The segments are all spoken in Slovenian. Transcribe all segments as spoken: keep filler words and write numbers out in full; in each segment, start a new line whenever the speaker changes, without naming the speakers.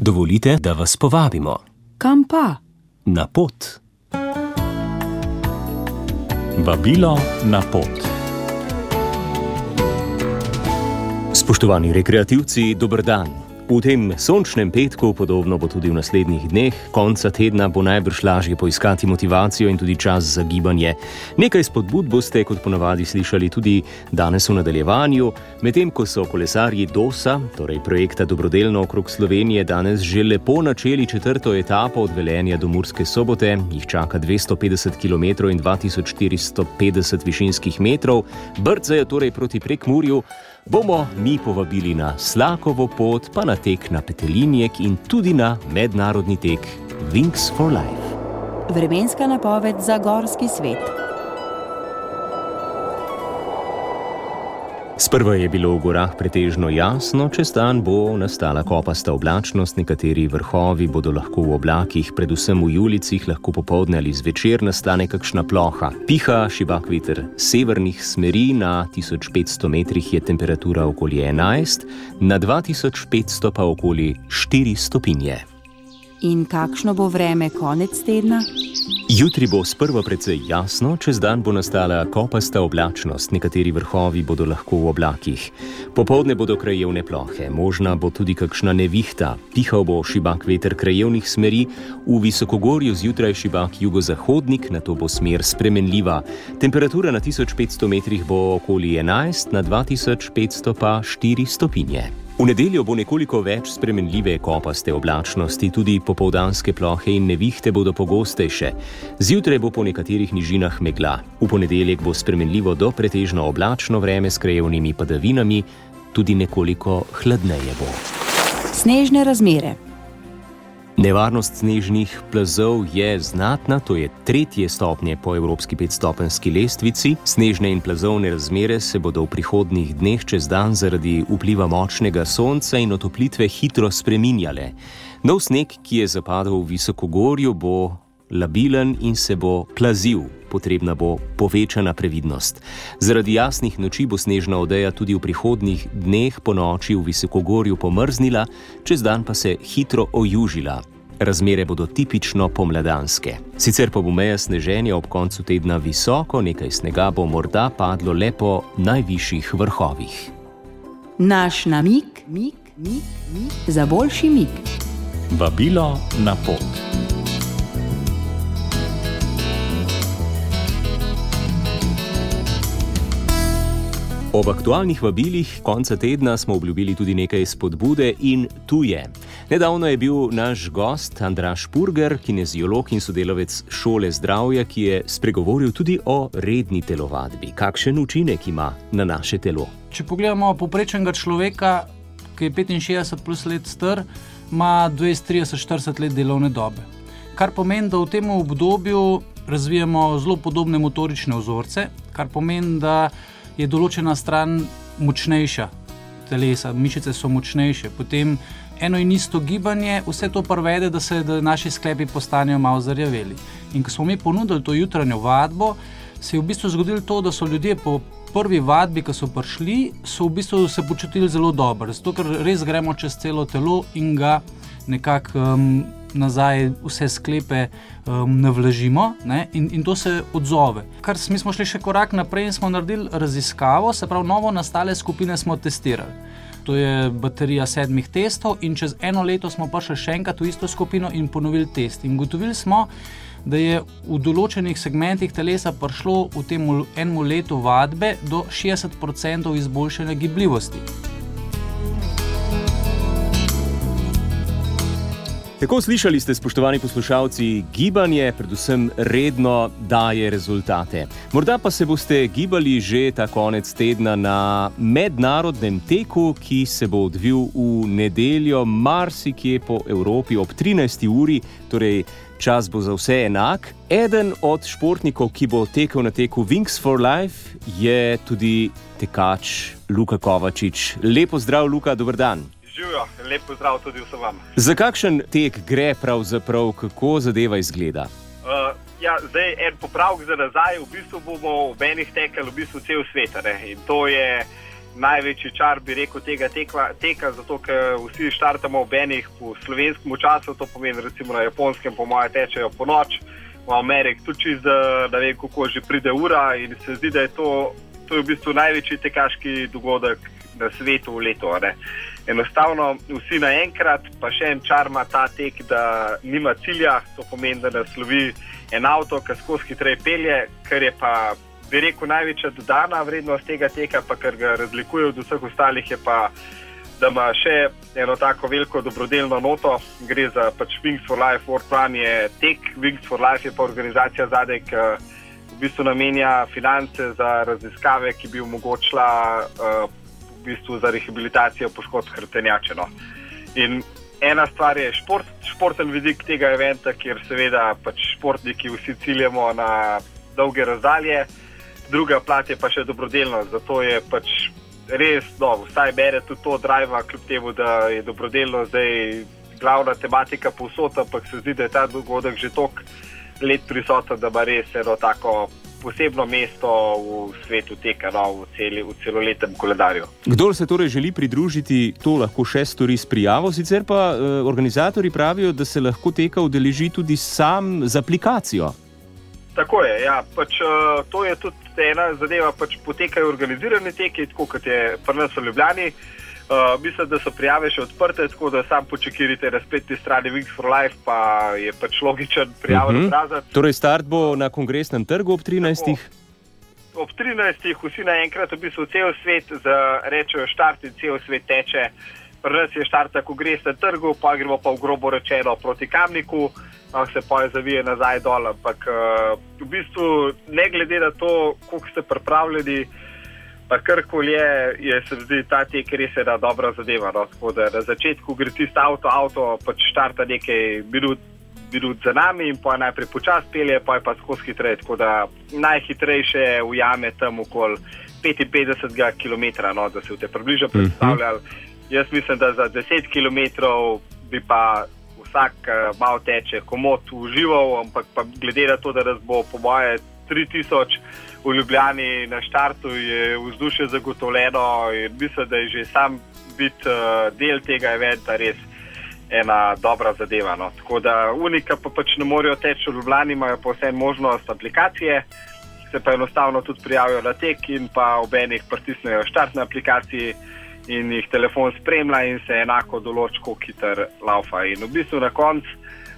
Dovolite, da vas povabimo.
Kam pa?
Na pot. Vabilo na pot. Spoštovani rekreativci, dober dan. V tem sončnem petku, podobno bo tudi v naslednjih dneh, konca tedna bo najbrž lažje poiskati motivacijo in tudi čas za gibanje. Nekaj spodbud boste, kot ponavadi, slišali tudi danes v nadaljevanju, medtem ko so kolesarji Dosa, torej projekta Dobrodelno okrog Slovenije, danes že lepo načeli četrto etapo od Velenja do Murske Sobote, jih čaka dvesto petdeset kilometrov in dva tisoč štiristo petdeset višinskih metrov, brcajo torej proti Prekmurju, bomo mi povabili na Slakovo pot, pa na tek na Petelinjek in tudi na mednarodni tek Wings for Life.
Vremenska napoved za gorski svet.
Sprva je bilo v gorah pretežno jasno, čez dan bo nastala kopasta oblačnost, nekateri vrhovi bodo lahko v oblakih, predvsem v julicih, lahko popoldne ali zvečer nastane kakšna ploha. Piha šibak veter severnih smeri, na tisoč petsto metrih je temperatura okoli enajst, na dva tisoč petsto pa okoli štiri stopinje.
In kakšno bo vreme konec tedna?
Jutri bo sprva precej jasno, čez dan bo nastala kopasta oblačnost, nekateri vrhovi bodo lahko v oblakih. Popoldne bodo krajevne plohe, možna bo tudi kakšna nevihta, pihal bo šibak veter krajevnih smeri, v visokogorju zjutraj šibak jugozahodnik, nato bo smer spremenljiva. Temperatura na tisoč petsto metrih bo okoli enajst, na dva tisoč petsto pa štiri stopinje. V nedeljo bo nekoliko več spremenljive kopaste oblačnosti, tudi popoldanske plohe in nevihte bodo pogostejše. Zjutraj bo po nekaterih nižinah megla. V ponedeljek bo spremenljivo do pretežno oblačno vreme s krajevnimi padavinami, tudi nekoliko hladneje bo.
Snežne razmere.
Nevarnost snežnih plazov je znatna, to je tretje stopnje po evropski petstopenjski lestvici. Snežne in plazovne razmere se bodo v prihodnjih dneh čez dan zaradi vpliva močnega sonca in otoplitve hitro spreminjale. Nov sneg, ki je zapadel v visokogorju, bo labilen in se bo plazil. Potrebna bo povečana previdnost. Zaradi jasnih noči bo snežna odeja tudi v prihodnjih dneh po noči v visokogorju pomrznila, čez dan pa se hitro ojužila. Razmere bodo tipično pomladanske. Sicer pa bo meja sneženja ob koncu tedna visoko, nekaj snega bo morda padlo le po najvišjih vrhovih.
Naš namig, mig, mig, mig, za boljši mig.
Vabilo na pot. Ob aktualnih vabilih konca tedna smo obljubili tudi nekaj spodbude in tu je. Nedavno je bil naš gost Andraž Purger, kineziolog in sodelavec šole zdravja, ki je spregovoril tudi o redni telovadbi. Kakšen učinek ima na naše telo?
Če pogledamo povprečnega človeka, ki je petinšestdeset plus let star, ima dvajset, trideset, štirideset let delovne dobe. Kar pomeni, da v tem obdobju razvijamo zelo podobne motorične vzorce, kar pomeni, da je določena stran močnejša telesa, mišice so močnejše. Potem eno in isto gibanje, vse to privede, da se da naši sklepi postanejo malo zarjaveli. In ko smo mi ponudili to jutranjo vadbo, se je v bistvu zgodilo to, da so ljudje po prvi vadbi, ko so prišli, so v bistvu se počutili zelo dobro. Zato, ker res gremo čez celo telo in ga nekako um, nazaj vse sklepe um, navlažimo, ne? In, in to se odzove. Kar mi smo šli še korak naprej in smo naredili raziskavo, se pravi novo nastale skupine smo testirali. To je baterija sedmih testov in čez eno leto smo prišli še enkrat v isto skupino in ponovili test. In ugotovili smo, da je v določenih segmentih telesa prišlo v tem enemu letu vadbe do šestdeset procentov izboljšanja gibljivosti.
Tako slišali ste, spoštovani poslušalci, gibanje predvsem redno daje rezultate. Morda pa se boste gibali že ta konec tedna na mednarodnem teku, ki se bo odvil v nedeljo marsikje po Evropi ob trinajsti uri, torej čas bo za vse enak. Eden od športnikov, ki bo tekel na teku Wings for Life, je tudi tekač Luka Kovačič. Lepo zdrav, Luka, dober dan.
Živijo, lep pozdrav tudi vsem vam.
Za kakšen tek gre pravzaprav, kako zadeva izgleda?
Uh, ja, zdaj en popravek za nazaj, v bistvu bomo ob enih tekali v bistvu cel svet, ne? In to je največji čar, bi rekel, tega tekva, teka, zato ker vsi štartamo ob enih po slovenskem času, to pomeni recimo na Japonskem po moje tečejo po noč, v Ameriki tudi čist, da ne vem, kako že pride ura in se zdi, da je to, to je v bistvu največji tekaški dogodek na svetu v letu. Ne? Enostavno vsi naenkrat, pa še en čar ima ta tek, da nima cilja, to pomeni, da nas lovi en avto, ki skozi hitreje pelje, kar je pa, bi rekel, največja dodana vrednost tega teka, pa kar ga razlikuje od vseh ostalih, je pa, da ima še eno tako veliko dobrodelno noto. Gre za pač Wings for Life, World Run je tek, Wings for Life je pa organizacija zadaj, ki v bistvu namenja finance za raziskave, ki bi omogočila uh, v bistvu za rehabilitacijo poškodb hrbtenjače. No. In ena stvar je šport, športen vidik tega eventa, kjer seveda pač športniki vsi ciljamo na dolge razdalje. Druga plat je pa še dobrodelnost, zato je pač res, no, vsaj bere tudi to driva, kljub temu, da je dobrodelnost zdaj glavna tematika povsod, ampak se zdi, da je ta dogodek že toliko let prisoten, da ima res eno tako posebno mesto v svetu teka, no, v, celi, v celoletnem koledarju.
Kdor se torej želi pridružiti, to lahko še stori s prijavo, sicer pa eh, organizatorji pravijo, da se lahko teka udeleži tudi sam z aplikacijo.
Tako je, ja, pač uh, to je tudi ena zadeva, pač potekajo organizirane teke, tako kot je pri nas v Ljubljani. Uh, mislim, da so prijave še odprte, tako da sam počekirite na spletni strani Wings for Life, pa je pač logičen prijaven uh-huh. obrazec.
Torej start bo na Kongresnem trgu ob trinajstih?
Tako, ob trinajstih vsi naenkrat v bistvu cel svet rečejo štart in cel svet teče. Pri nas je štart na Kongresnem trgu, pa gremo pa v grobo rečeno proti Kamniku, se pa je zavije nazaj dol, ampak uh, v bistvu ne glede na to, koliko ste pripravljeni, pa karkoli je, je se zdi ta tek res ena dobra zadeva. No? Tako da na začetku gre tisti avto, avto pač štarta nekaj minut, minut za nami in pa najprej počas pelje, pa je pa skozi hitreje, tako da najhitrejše ujame tam okoli petinpetdeset kilometrov, no, da se v te približa predstavljali. Mm-hmm. Jaz mislim, da za deset kilometrov bi pa vsak uh, malo teče komot užival, ampak pa glede na to, da nas bo po moje tri tisoč v Ljubljani na štartu, je vzdušje zagotovljeno in mislim, da je že sam biti uh, del tega eventa res ena dobra zadeva. No. Tako da unika pa pač ne morejo teči v Ljubljani, imajo pa vse možnost aplikacije, se pa enostavno tudi prijavijo na tek in pa ob enih pritisnejo štart na aplikaciji in jih telefon spremlja in se enako določi, koliko hiter laufa. In v bistvu na koncu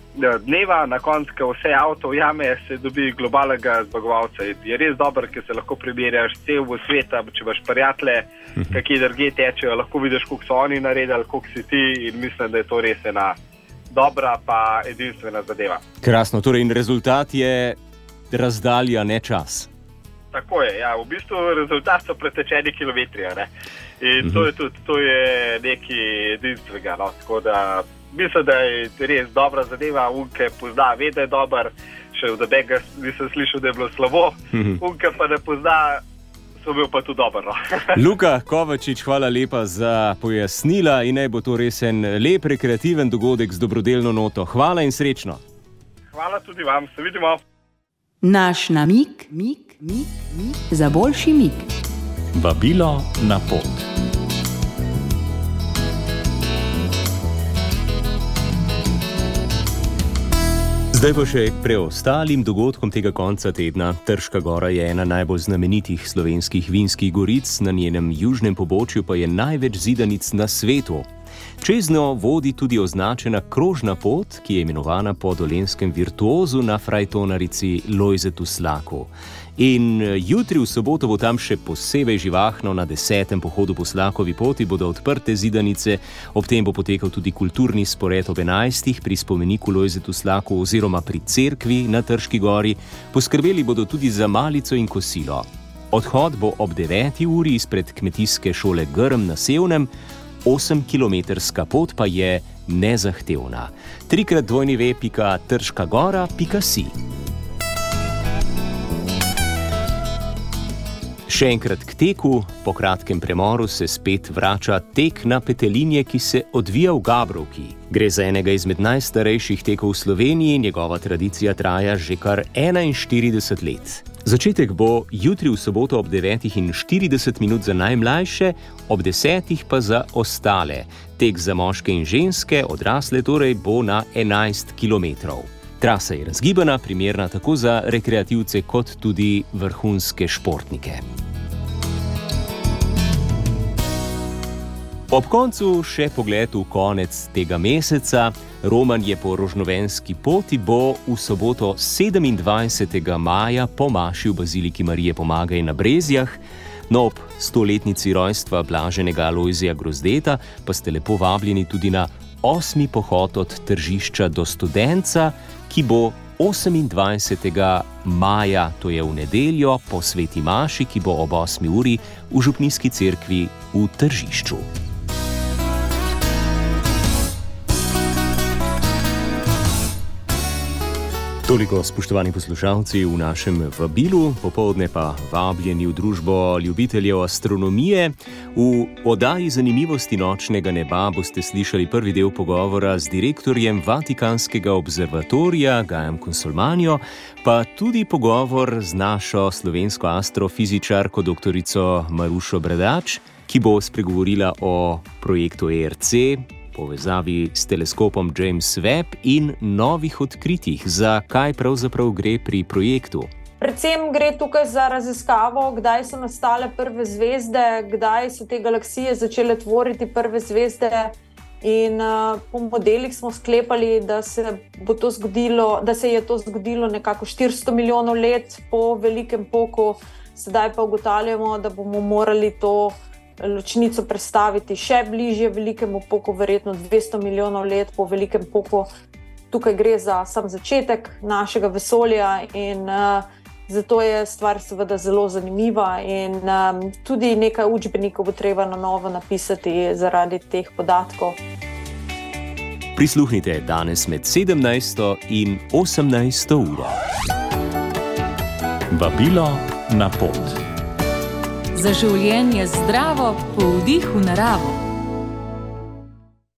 dneva, na koncu, ko vse avto ujame, se dobi globalnega zmagovalca. Je res dober, ker se lahko primerjaš cel v sveta, če imaš prijatelje, kakšne drugje tečejo, lahko vidiš, koliko so oni naredili, koliko si ti in mislim, da je to res ena dobra pa edinstvena zadeva.
Krasno, torej in rezultat je razdalja, ne čas.
Tako je, ja, v bistvu rezultat so pretečeni kilometri, ne. In to je tudi, to je nekaj edinstvenega, no, tako da mislim, da je res dobra zadeva, unke pozna, ve, da je dober, še v debega nisem slišal, da je bilo slabo, unke pa ne pozna, so bil pa tudi dober, no.
Luka Kovačič, hvala lepa za pojasnila in naj bo to res en lep, rekreativen dogodek z dobrodelno noto. Hvala in srečno.
Hvala tudi vam, se vidimo.
Naš namig, mig, mig, mig, za boljši mig.
Vabilo na pot.
Zdaj pa še k preostalim dogodkom tega konca tedna. Trška gora je ena najbolj znamenitih slovenskih vinskih goric, na njenem južnem pobočju pa je največ zidanic na svetu. Čez njo vodi tudi označena krožna pot, ki je imenovana po dolenjskem virtuozu na frajtonarici Lojzetu Slaku. In jutri v soboto bo tam še posebej živahno. Na desetem pohodu po Slakovi poti bodo odprte zidanice, ob tem bo potekal tudi kulturni spored ob enajstih pri spomeniku Lojzetu Slaku oziroma pri cerkvi na Trški gori. Poskrbeli bodo tudi za malico in kosilo. Odhod bo ob deveti uri izpred kmetijske šole Grm na Sevnem, osemkilometrska pot pa je nezahtevna. Trikrat dvojni ve pika trška gora pika si. Še enkrat k teku, po kratkem premoru se spet vrača tek na petelinje, ki se odvija v Gabrovki. Gre za enega izmed najstarejših tekov v Sloveniji, njegova tradicija traja že kar enainštirideset let. Začetek bo jutri v soboto ob devetih in štirideset minut za najmlajše, ob desetih pa za ostale. Tek za moške in ženske, odrasle torej, bo na enajst kilometrov. Trasa je razgibana, primerna tako za rekreativce kot tudi vrhunske športnike. Ob koncu še pogled v konec tega meseca. Roman je po rožnovenski poti bo v soboto sedemindvajsetega maja po maši v baziliki Marije Pomagaj na Brezjah. No, ob stoletnici rojstva blaženega Alojzija Grozdeta pa ste lepo vabljeni tudi na osmi pohod od Tržišča do Studenca, ki bo osemindvajsetega maja, to je v nedeljo, po sveti maši, ki bo ob osmi uri v župnijski cerkvi v Tržišču. Toliko, spoštovani poslušalci, v našem vabilu, popoldne pa vabljeni v družbo ljubiteljev astronomije. V oddaji Zanimivosti nočnega neba boste slišali prvi del pogovora z direktorjem Vatikanskega observatorija Gajem Consolmagno, pa tudi pogovor z našo slovensko astrofizičarko doktorico Marušo Bradač, ki bo spregovorila o projektu E R C, povezavi s teleskopom James Webb in novih odkritjih, za kaj pravzaprav gre pri projektu.
Predvsem gre tukaj za raziskavo, kdaj so nastale prve zvezde, kdaj so te galaksije začele tvoriti prve zvezde. In uh, po modelih smo sklepali, da se, bo to zgodilo, da se je to zgodilo nekako štiristo milijonov let po velikem poku. Sedaj pa ugotavljamo, da bomo morali to ločnico predstaviti še bližje velikemu poku, verjetno dvesto milijonov let po velikem poku. Tukaj gre za sam začetek našega vesolja in uh, zato je stvar seveda zelo zanimiva in um, tudi nekaj učbenikov bo treba na novo napisati zaradi teh podatkov.
Prisluhnite danes med sedemnajsto in osemnajsto uro.
Vabilo na pot.
Za življenje zdravo, po vdihu naravo.